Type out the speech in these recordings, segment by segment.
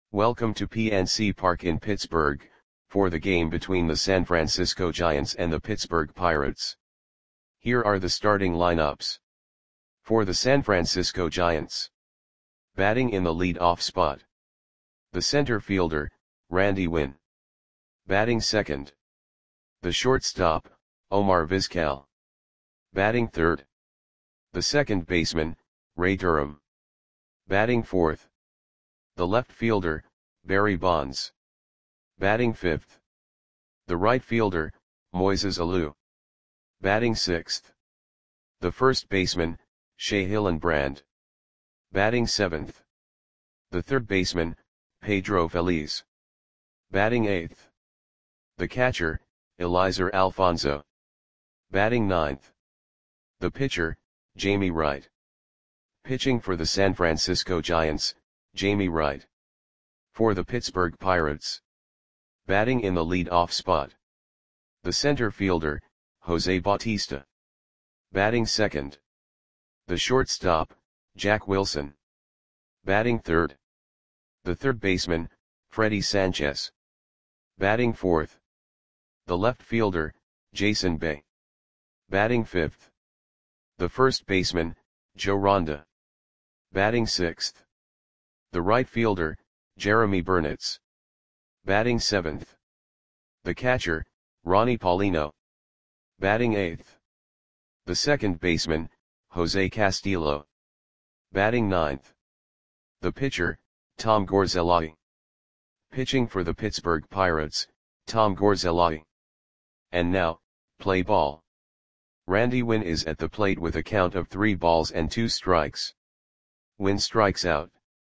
Welcome to PNC Park in Pittsburgh, for the game between the San Francisco Giants and the Pittsburgh Pirates. Here are the starting lineups. For the San Francisco Giants. Batting in the lead-off spot. The center fielder, Randy Winn. Batting second. The shortstop, Omar Vizquel. Batting third. The second baseman, Ray Durham. Batting fourth. The left fielder, Barry Bonds. Batting fifth. The right fielder, Moises Alou. Batting sixth. The first baseman, Shea Hillenbrand. Batting seventh. The third baseman, Pedro Feliz. Batting eighth. The catcher, Eliezer Alfonso. Batting ninth. The pitcher, Jamie Wright. Pitching for the San Francisco Giants, Jamie Wright. For the Pittsburgh Pirates. Batting in the lead-off spot. The center fielder, Jose Bautista. Batting second. The shortstop, Jack Wilson. Batting third. The third baseman, Freddie Sanchez. Batting fourth. The left fielder, Jason Bay. Batting fifth. The first baseman, Joe Ronda. Batting sixth. The right fielder, Jeremy Burnitz. Batting seventh. The catcher, Ronnie Paulino. Batting eighth. The second baseman, Jose Castillo. Batting ninth. The pitcher, Tom Gorzelli. Pitching for the Pittsburgh Pirates, Tom Gorzelli. And now, play ball. Randy Winn is at the plate with a count of 3 balls and 2 strikes. Winn strikes out.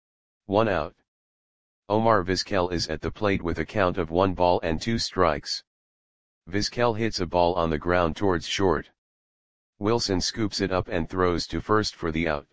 1 out. Omar Vizquel is at the plate with a count of 1 ball and 2 strikes. Vizquel hits a ball on the ground towards short. Wilson scoops it up and throws to first for the out.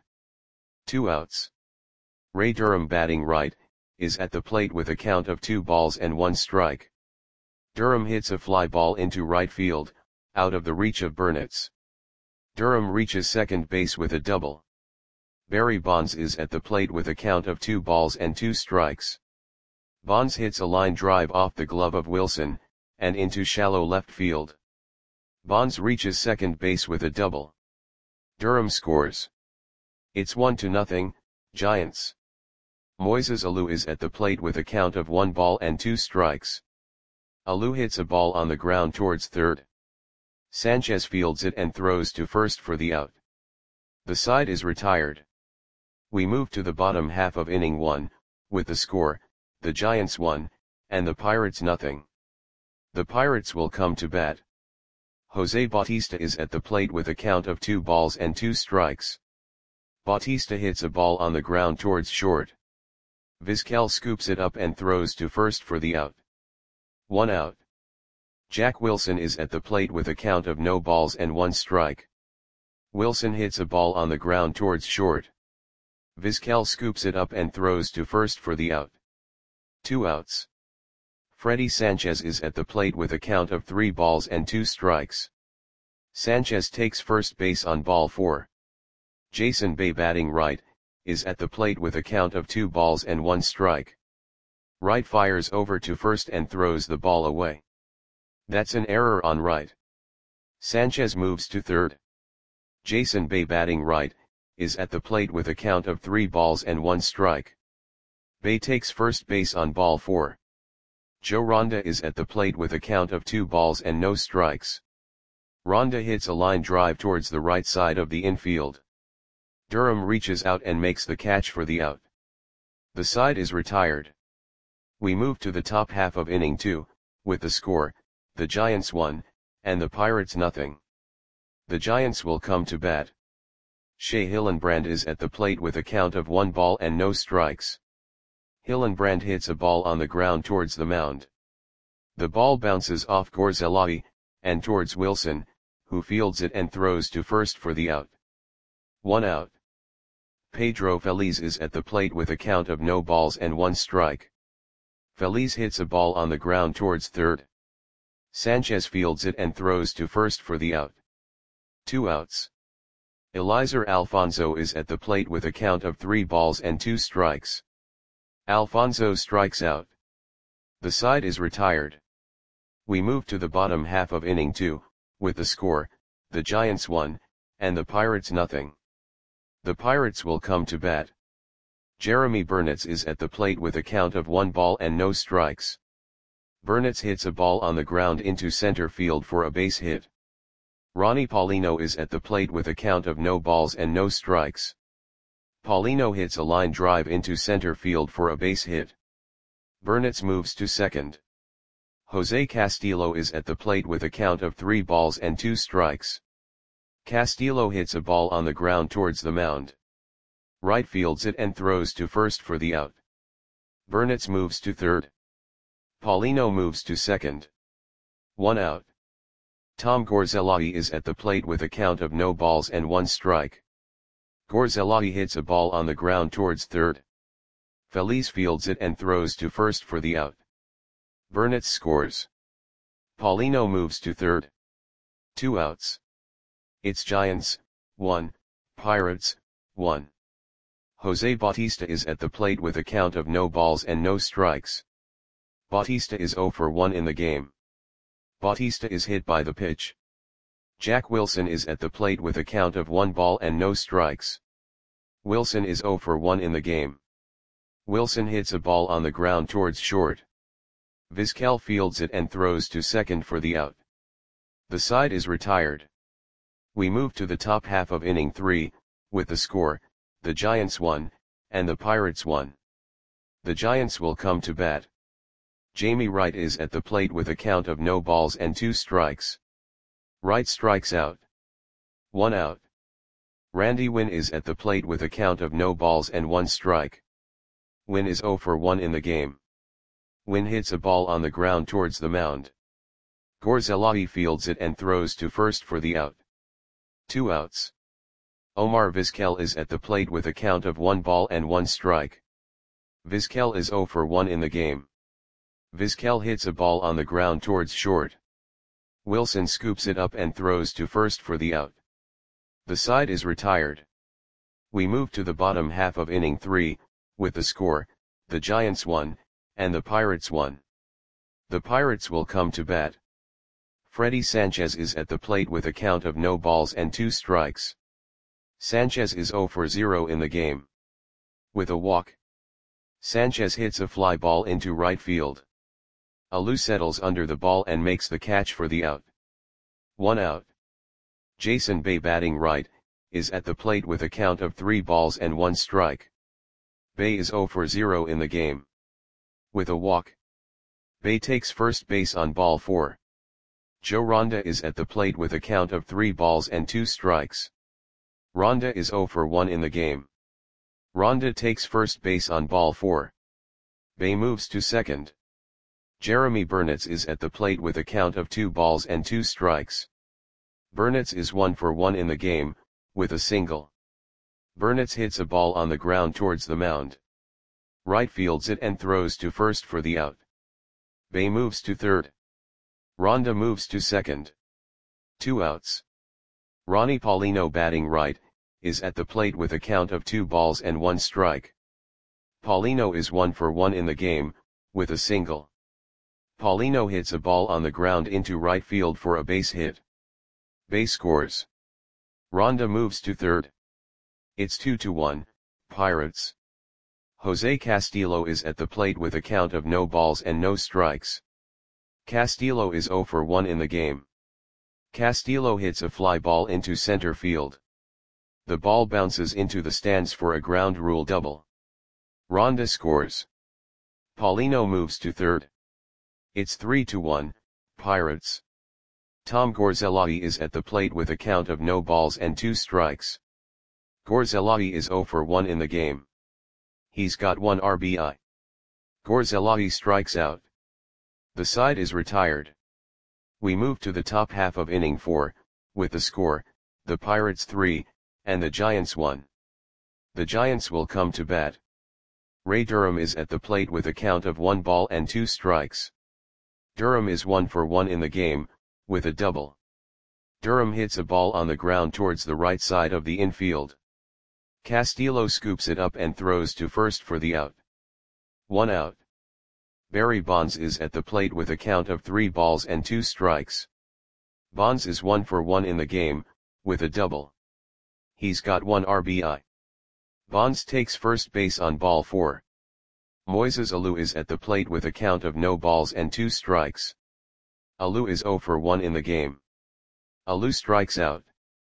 2 outs. Ray Durham, batting right, is at the plate with a count of 2 balls and 1 strike. Durham hits a fly ball into right field, out of the reach of Burnitz. Durham reaches second base with a double. Barry Bonds is at the plate with a count of 2 balls and 2 strikes. Bonds hits a line drive off the glove of Wilson, and into shallow left field. Bonds reaches second base with a double. Durham scores. It's 1-0, Giants. Moises Alou is at the plate with a count of 1 ball and 2 strikes. Alou hits a ball on the ground towards third. Sanchez fields it and throws to first for the out. The side is retired. We move to the bottom half of inning 1, with the score, the Giants 1, and the Pirates 0. The Pirates will come to bat. Jose Bautista is at the plate with a count of 2 balls and 2 strikes. Bautista hits a ball on the ground towards short. Vizquel scoops it up and throws to first for the out. 1 out. Jack Wilson is at the plate with a count of no balls and 1 strike. Wilson hits a ball on the ground towards short. Vizquel scoops it up and throws to first for the out. 2 outs. Freddie Sanchez is at the plate with a count of 3 balls and 2 strikes. Sanchez takes first base on ball 4. Jason Bay, batting right, is at the plate with a count of 2 balls and 1 strike. Wright fires over to first and throws the ball away. That's an error on right. Sanchez moves to third. Jason Bay, batting right, is at the plate with a count of 3 balls and 1 strike. Bay takes first base on ball 4. Joe Ronda is at the plate with a count of 2 balls and no strikes. Ronda hits a line drive towards the right side of the infield. Durham reaches out and makes the catch for the out. The side is retired. We move to the top half of inning 2, with the score, the Giants 1, and the Pirates 0. The Giants will come to bat. Shea Hillenbrand is at the plate with a count of 1 ball and no strikes. Hillenbrand hits a ball on the ground towards the mound. The ball bounces off Gorzelli, and towards Wilson, who fields it and throws to first for the out. 1 out. Pedro Feliz is at the plate with a count of no balls and 1 strike. Feliz hits a ball on the ground towards third. Sanchez fields it and throws to first for the out. 2 outs. Eliezer Alfonso is at the plate with a count of 3 balls and 2 strikes. Alfonso strikes out. The side is retired. We move to the bottom half of inning 2, with the score, the Giants 1, and the Pirates nothing. The Pirates will come to bat. Jeremy Burnitz is at the plate with a count of 1 ball and no strikes. Burnitz hits a ball on the ground into center field for a base hit. Ronnie Paulino is at the plate with a count of no balls and no strikes. Paulino hits a line drive into center field for a base hit. Burnitz moves to second. Jose Castillo is at the plate with a count of 3 balls and 2 strikes. Castillo hits a ball on the ground towards the mound. Right fields it and throws to first for the out. Burnitz moves to third. Paulino moves to second. 1 out. Tom Gorzelli is at the plate with a count of no balls and 1 strike. Gorzelli hits a ball on the ground towards third. Feliz fields it and throws to first for the out. Burnitz scores. Paulino moves to third. 2 outs. It's Giants, 1, Pirates, 1. Jose Bautista is at the plate with a count of no balls and no strikes. Bautista is 0 for 1 in the game. Bautista is hit by the pitch. Jack Wilson is at the plate with a count of 1 ball and no strikes. Wilson is 0 for 1 in the game. Wilson hits a ball on the ground towards short. Vizquel fields it and throws to second for the out. The side is retired. We move to the top half of inning 3, with the score, the Giants 1, and the Pirates 1. The Giants will come to bat. Jamie Wright is at the plate with a count of no balls and 2 strikes. Wright strikes out. 1 out. Randy Winn is at the plate with a count of no balls and 1 strike. Winn is 0 for 1 in the game. Winn hits a ball on the ground towards the mound. Gorzelli fields it and throws to first for the out. 2 outs. Omar Vizquel is at the plate with a count of 1 ball and 1 strike. Vizquel is 0 for 1 in the game. Vizquel hits a ball on the ground towards short. Wilson scoops it up and throws to first for the out. The side is retired. We move to the bottom half of inning 3, with the score, the Giants 1, and the Pirates 1. The Pirates will come to bat. Freddy Sanchez is at the plate with a count of no balls and 2 strikes. Sanchez is 0 for 0 in the game. With a walk, Sanchez hits a fly ball into right field. Alou settles under the ball and makes the catch for the out. 1 out. Jason Bay, batting right, is at the plate with a count of 3 balls and 1 strike. Bay is 0 for 0 in the game. With a walk, Bay takes first base on ball 4. Joe Ronda is at the plate with a count of 3 balls and 2 strikes. Ronda is 0 for 1 in the game. Ronda takes first base on ball 4. Bay moves to second. Jeremy Burnitz is at the plate with a count of 2 balls and 2 strikes. Burnitz is 1 for 1 in the game, with a single. Burnitz hits a ball on the ground towards the mound. Right fields it and throws to first for the out. Bay moves to third. Ronda moves to second. 2 outs. Ronnie Paulino, batting right, is at the plate with a count of 2 balls and 1 strike. Paulino is 1 for 1 in the game, with a single. Paulino hits a ball on the ground into right field for a base hit. Bay scores. Ronda moves to third. It's 2-1, Pirates. Jose Castillo is at the plate with a count of no balls and no strikes. Castillo is 0 for 1 in the game. Castillo hits a fly ball into center field. The ball bounces into the stands for a ground rule double. Ronda scores. Paulino moves to third. It's 3-1, Pirates. Tom Gorzelli is at the plate with a count of no balls and 2 strikes. Gorzelli is 0 for 1 in the game. He's got 1 RBI. Gorzelli strikes out. The side is retired. We move to the top half of inning 4, with the score, the Pirates 3, and the Giants 1. The Giants will come to bat. Ray Durham is at the plate with a count of 1 ball and 2 strikes. Durham is 1 for 1 in the game, with a double. Durham hits a ball on the ground towards the right side of the infield. Castillo scoops it up and throws to first for the out. 1 out. Barry Bonds is at the plate with a count of 3 balls and 2 strikes. Bonds is 1 for 1 in the game, with a double. He's got 1 RBI. Bonds takes first base on ball 4. Moises Alou is at the plate with a count of no balls and 2 strikes. Alou is 0 for 1 in the game. Alou strikes out.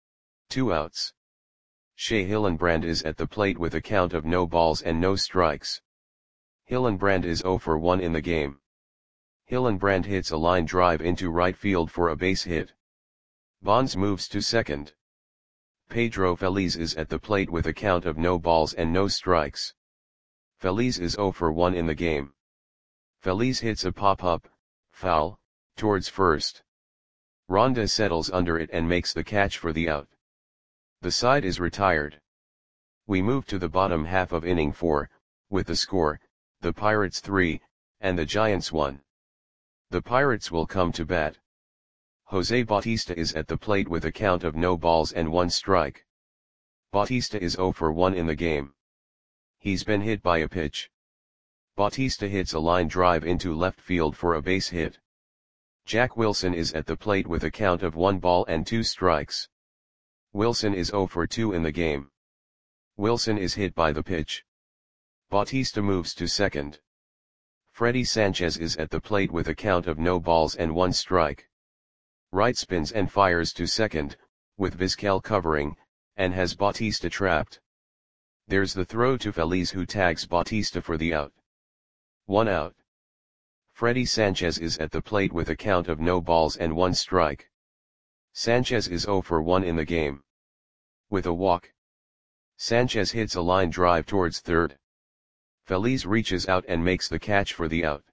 2 outs. Shea Hillenbrand is at the plate with a count of no balls and no strikes. Hillenbrand is 0 for 1 in the game. Hillenbrand hits a line drive into right field for a base hit. Bonds moves to second. Pedro Feliz is at the plate with a count of no balls and no strikes. Feliz is 0 for 1 in the game. Feliz hits a pop-up, foul, towards first. Ronda settles under it and makes the catch for the out. The side is retired. We move to the bottom half of inning 4, with the score, the Pirates 3, and the Giants 1. The Pirates will come to bat. Jose Bautista is at the plate with a count of no balls and 1 strike. Bautista is 0 for 1 in the game. He's been hit by a pitch. Bautista hits a line drive into left field for a base hit. Jack Wilson is at the plate with a count of 1 ball and 2 strikes. Wilson is 0 for 2 in the game. Wilson is hit by the pitch. Bautista moves to second. Freddie Sanchez is at the plate with a count of no balls and 1 strike. Wright spins and fires to second, with Vizquel covering, and has Bautista trapped. There's the throw to Feliz, who tags Bautista for the out. 1 out. Freddie Sanchez is at the plate with a count of no balls and 1 strike. Sanchez is 0 for 1 in the game. With a walk, Sanchez hits a line drive towards third. Feliz reaches out and makes the catch for the out.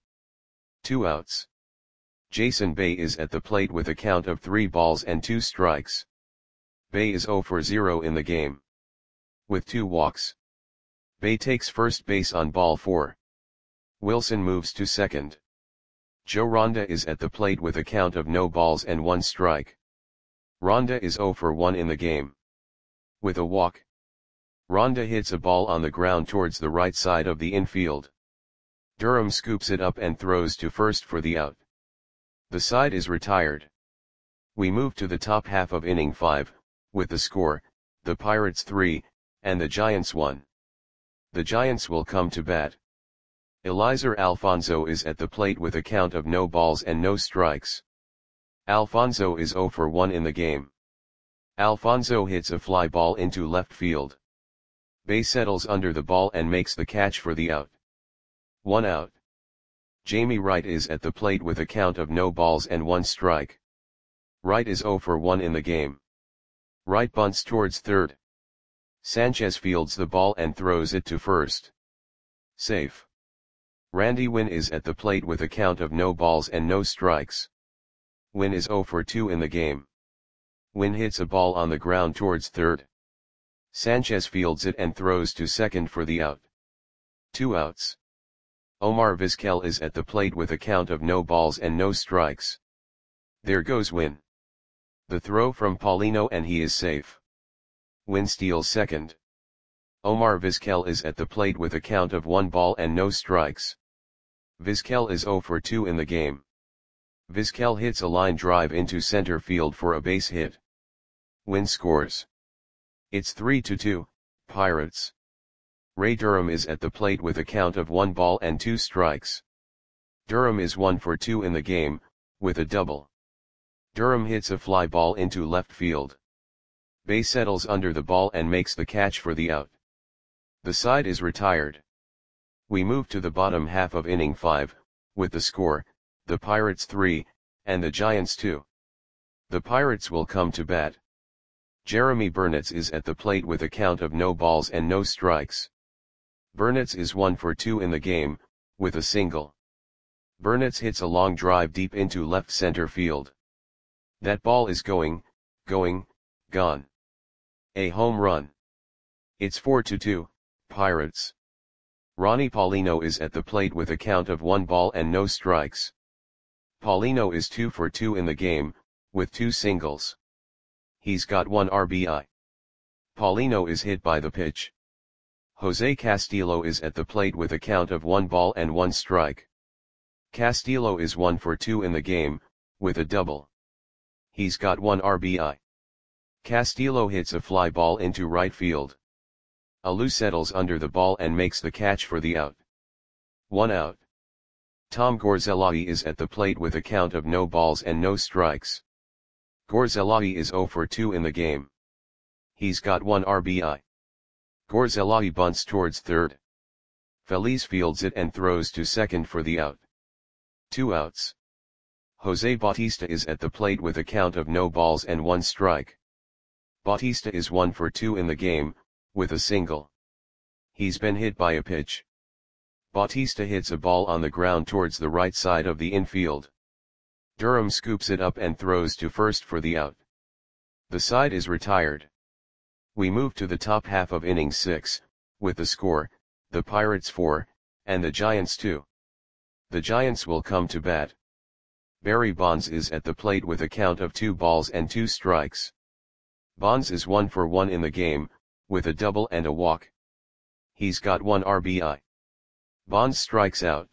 2 outs. Jason Bay is at the plate with a count of 3 balls and 2 strikes. Bay is 0 for 0 in the game. With 2 walks, Bay takes first base on ball 4. Wilson moves to second. Joe Ronda is at the plate with a count of no balls and 1 strike. Ronda is 0 for 1 in the game. With a walk, Ronda hits a ball on the ground towards the right side of the infield. Durham scoops it up and throws to first for the out. The side is retired. We move to the top half of inning 5, with the score, the Pirates 3, and the Giants 1. The Giants will come to bat. Eliezer Alfonso is at the plate with a count of no balls and no strikes. Alfonso is 0 for 1 in the game. Alfonso hits a fly ball into left field. Bay settles under the ball and makes the catch for the out. 1 out. Jamie Wright is at the plate with a count of no balls and 1 strike. Wright is 0 for 1 in the game. Wright bunts towards third. Sanchez fields the ball and throws it to first. Safe. Randy Winn is at the plate with a count of no balls and no strikes. Winn is 0 for 2 in the game. Winn hits a ball on the ground towards third. Sanchez fields it and throws to second for the out. 2 outs. Omar Vizquel is at the plate with a count of no balls and no strikes. There goes Winn. The throw from Paulino and he is safe. Winn steals second. Omar Vizquel is at the plate with a count of 1 ball and no strikes. Vizquel is 0 for 2 in the game. Vizquel hits a line drive into center field for a base hit. Winn scores. It's 3-2, Pirates. Ray Durham is at the plate with a count of 1 ball and 2 strikes. Durham is 1 for 2 in the game, with a double. Durham hits a fly ball into left field. Bay settles under the ball and makes the catch for the out. The side is retired. We move to the bottom half of inning 5, with the score, the Pirates 3, and the Giants 2. The Pirates will come to bat. Jeremy Burnitz is at the plate with a count of no balls and no strikes. Burnitz is 1 for 2 in the game, with a single. Burnitz hits a long drive deep into left center field. That ball is gone. A home run. It's 4-2, Pirates. Ronnie Paulino is at the plate with a count of 1 ball and no strikes. Paulino is 2 for 2 in the game, with 2 singles. He's got 1 RBI. Paulino is hit by the pitch. Jose Castillo is at the plate with a count of 1 ball and 1 strike. Castillo is 1 for 2 in the game, with a double. He's got 1 RBI. Castillo hits a fly ball into right field. Alou settles under the ball and makes the catch for the out. 1 out. Tom Gorzelai is at the plate with a count of no balls and no strikes. Gorzelai is 0 for 2 in the game. He's got 1 RBI. Gorzelai bunts towards third. Feliz fields it and throws to second for the out. 2 outs. Jose Bautista is at the plate with a count of no balls and 1 strike. Bautista is 1 for 2 in the game, with a single. He's been hit by a pitch. Bautista hits a ball on the ground towards the right side of the infield. Durham scoops it up and throws to first for the out. The side is retired. We move to the top half of inning 6, with the score, the Pirates 4, and the Giants 2. The Giants will come to bat. Barry Bonds is at the plate with a count of 2 balls and 2 strikes. Bonds is 1 for 1 in the game, with a double and a walk. He's got 1 RBI. Bonds strikes out.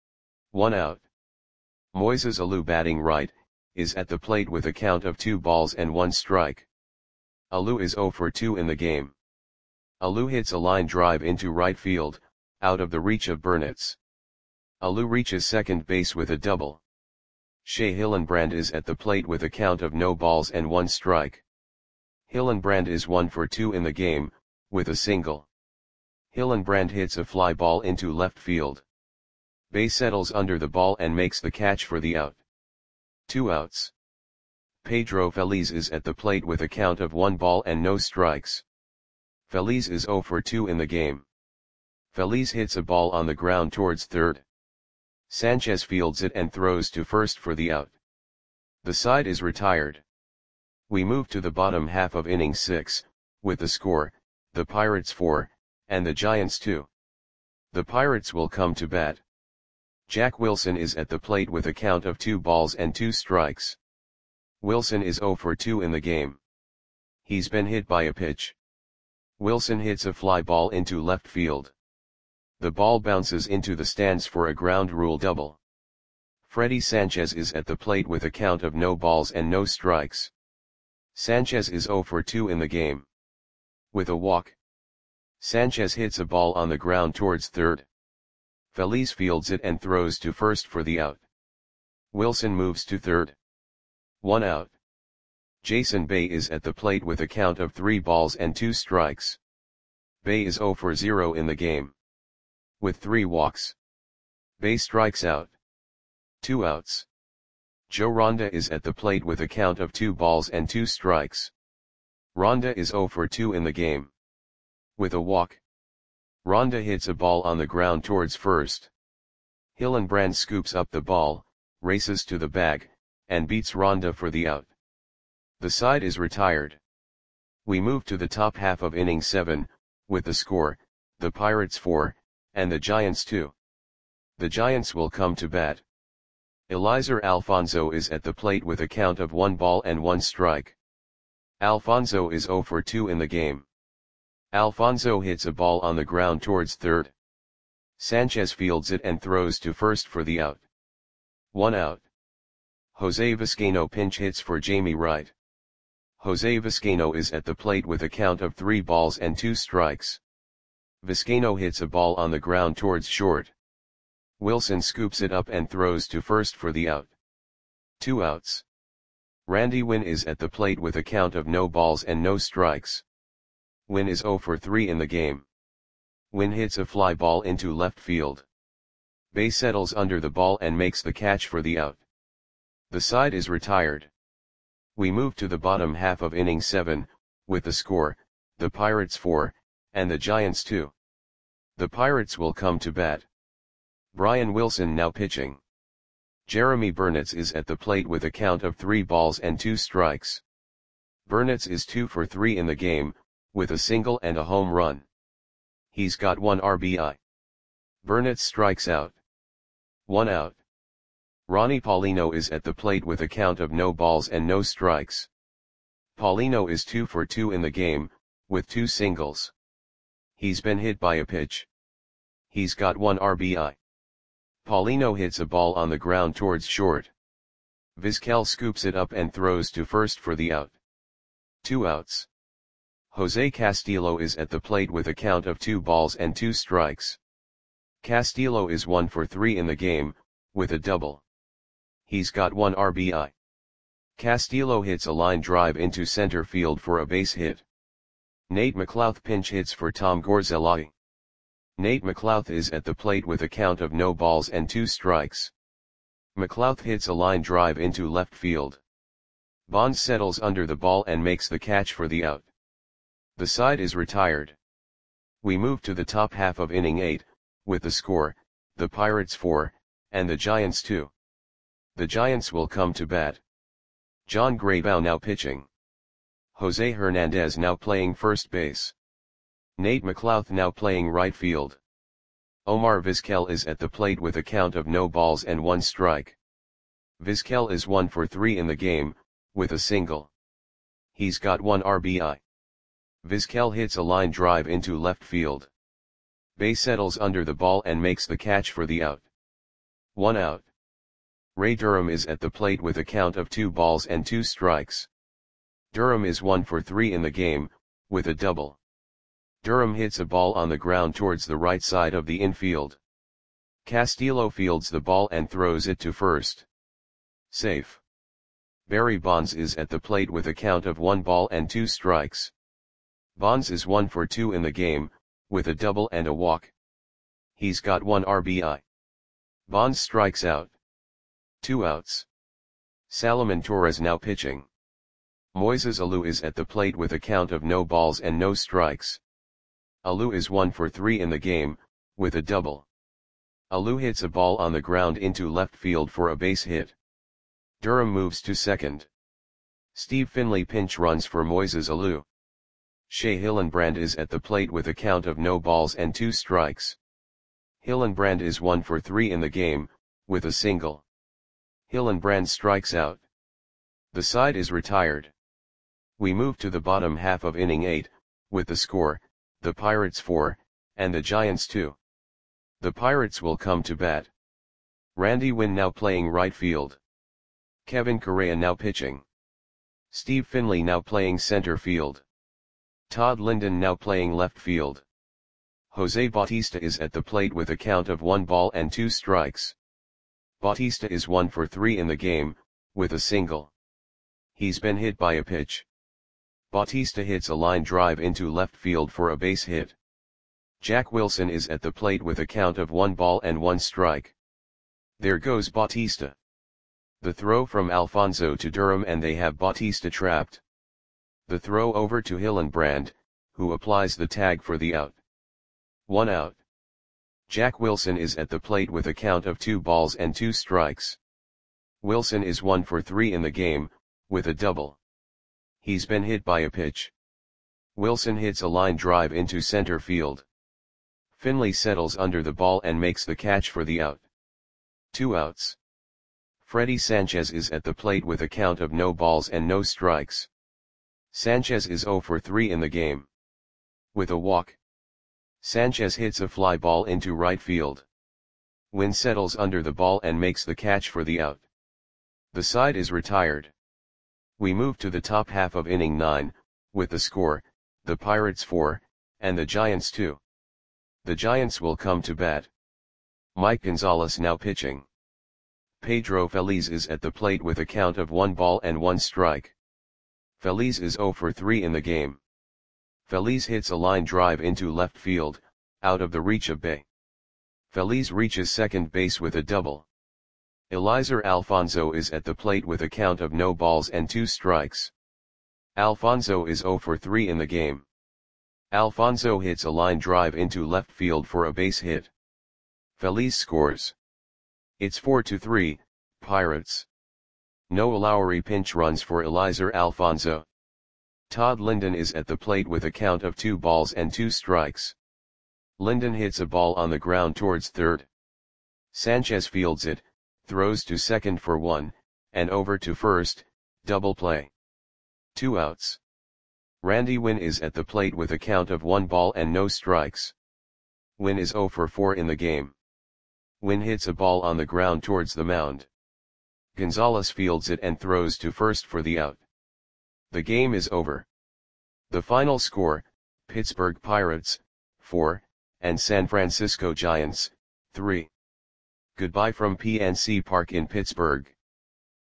1 out. Moises Alou, batting right, is at the plate with a count of 2 balls and 1 strike. Alou is 0 for 2 in the game. Alou hits a line drive into right field, out of the reach of Burnitz. Alou reaches second base with a double. Shea Hillenbrand is at the plate with a count of no balls and 1 strike. Hillenbrand is 1 for 2 in the game, with a single. Hillenbrand hits a fly ball into left field. Bay settles under the ball and makes the catch for the out. 2 outs. Pedro Feliz is at the plate with a count of 1 ball and no strikes. Feliz is 0 for 2 in the game. Feliz hits a ball on the ground towards third. Sanchez fields it and throws to first for the out. The side is retired. We move to the bottom half of inning 6, with the score, the Pirates 4, and the Giants 2. The Pirates will come to bat. Jack Wilson is at the plate with a count of 2 balls and 2 strikes. Wilson is 0 for 2 in the game. He's been hit by a pitch. Wilson hits a fly ball into left field. The ball bounces into the stands for a ground rule double. Freddy Sanchez is at the plate with a count of no balls and no strikes. Sanchez is 0 for 2 in the game. With a walk. Sanchez hits a ball on the ground towards third. Feliz fields it and throws to first for the out. Wilson moves to third. 1 out. Jason Bay is at the plate with a count of 3 balls and 2 strikes. Bay is 0 for 0 in the game. With 3 walks. Bay strikes out. 2 outs. Joe Ronda is at the plate with a count of 2 balls and 2 strikes. Ronda is 0 for 2 in the game. With a walk. Ronda hits a ball on the ground towards first. Hillenbrand scoops up the ball, races to the bag, and beats Ronda for the out. The side is retired. We move to the top half of inning 7, with the score, the Pirates 4, and the Giants 2. The Giants will come to bat. Eliezer Alfonso is at the plate with a count of 1 ball and 1 strike. Alfonso is 0 for 2 in the game. Alfonso hits a ball on the ground towards third. Sanchez fields it and throws to first for the out. 1 out. Jose Vizcaino pinch hits for Jamie Wright. Jose Vizcaino is at the plate with a count of 3 balls and 2 strikes. Vizcaino hits a ball on the ground towards short. Wilson scoops it up and throws to first for the out. 2 outs. Randy Winn is at the plate with a count of no balls and no strikes. Winn is 0 for 3 in the game. Winn hits a fly ball into left field. Bay settles under the ball and makes the catch for the out. The side is retired. We move to the bottom half of inning 7, with the score, the Pirates 4, and the Giants 2. The Pirates will come to bat. Brian Wilson now pitching. Jeremy Burnitz is at the plate with a count of 3 balls and 2 strikes. Burnitz is 2 for 3 in the game, with a single and a home run. He's got 1 RBI. Burnitz strikes out. 1 out. Ronnie Paulino is at the plate with a count of no balls and no strikes. Paulino is 2 for 2 in the game, with 2 singles. He's been hit by a pitch. He's got 1 RBI. Paulino hits a ball on the ground towards short. Vizquel scoops it up and throws to first for the out. 2 outs. Jose Castillo is at the plate with a count of 2 balls and 2 strikes. Castillo is 1 for 3 in the game, with a double. He's got 1 RBI. Castillo hits a line drive into center field for a base hit. Nate McLouth pinch hits for Tom Gorzelai. Nate McLouth is at the plate with a count of no balls and 2 strikes. McLouth hits a line drive into left field. Bonds settles under the ball and makes the catch for the out. The side is retired. We move to the top half of inning 8, with the score, the Pirates 4, and the Giants 2. The Giants will come to bat. John Graybow now pitching. Jose Hernandez now playing first base. Nate McLouth now playing right field. Omar Vizquel is at the plate with a count of no balls and 1 strike. Vizquel is 1 for 3 in the game, with a single. He's got 1 RBI. Vizquel hits a line drive into left field. Bay settles under the ball and makes the catch for the out. 1 out. Ray Durham is at the plate with a count of 2 balls and 2 strikes. Durham is 1 for 3 in the game, with a double. Durham hits a ball on the ground towards the right side of the infield. Castillo fields the ball and throws it to first. Safe. Barry Bonds is at the plate with a count of 1 ball and 2 strikes. Bonds is 1 for 2 in the game, with a double and a walk. He's got 1 RBI. Bonds strikes out. 2 outs. Salomon Torres now pitching. Moises Alou is at the plate with a count of no balls and no strikes. Alou is 1 for 3 in the game, with a double. Alou hits a ball on the ground into left field for a base hit. Durham moves to second. Steve Finley pinch runs for Moises Alou. Shea Hillenbrand is at the plate with a count of no balls and 2 strikes. Hillenbrand is 1 for 3 in the game, with a single. Hillenbrand strikes out. The side is retired. We move to the bottom half of inning 8, with the score, the Pirates 4, and the Giants 2. The Pirates will come to bat. Randy Winn now playing right field. Kevin Correa now pitching. Steve Finley now playing center field. Todd Linden now playing left field. Jose Bautista is at the plate with a count of 1 ball and 2 strikes. Bautista is 1 for 3 in the game, with a single. He's been hit by a pitch. Bautista hits a line drive into left field for a base hit. Jack Wilson is at the plate with a count of 1 ball and 1 strike. There goes Bautista. The throw from Alfonso to Durham and they have Bautista trapped. The throw over to Hillenbrand, who applies the tag for the out. 1 out. Jack Wilson is at the plate with a count of 2 balls and 2 strikes. Wilson is 1 for 3 in the game, with a double. He's been hit by a pitch. Wilson hits a line drive into center field. Finley settles under the ball and makes the catch for the out. 2 outs. Freddy Sanchez is at the plate with a count of no balls and no strikes. Sanchez is 0 for 3 in the game. With a walk. Sanchez hits a fly ball into right field. Winn settles under the ball and makes the catch for the out. The side is retired. We move to the top half of inning 9, with the score, the Pirates 4, and the Giants 2. The Giants will come to bat. Mike Gonzalez now pitching. Pedro Feliz is at the plate with a count of 1 ball and 1 strike. Feliz is 0 for 3 in the game. Feliz hits a line drive into left field, out of the reach of Bay. Feliz reaches second base with a double. Eliezer Alfonso is at the plate with a count of no balls and 2 strikes. Alfonso is 0 for 3 in the game. Alfonso hits a line drive into left field for a base hit. Feliz scores. It's 4-3, Pirates. Noah Lowry pinch runs for Eliezer Alfonso. Todd Linden is at the plate with a count of 2 balls and 2 strikes. Linden hits a ball on the ground towards third. Sanchez fields it, throws to second for 1, and over to first, double play. 2 outs. Randy Winn is at the plate with a count of 1 ball and no strikes. Winn is 0 for 4 in the game. Winn hits a ball on the ground towards the mound. Gonzalez fields it and throws to first for the out. The game is over. The final score, Pittsburgh Pirates, 4, and San Francisco Giants, 3. Goodbye from PNC Park in Pittsburgh.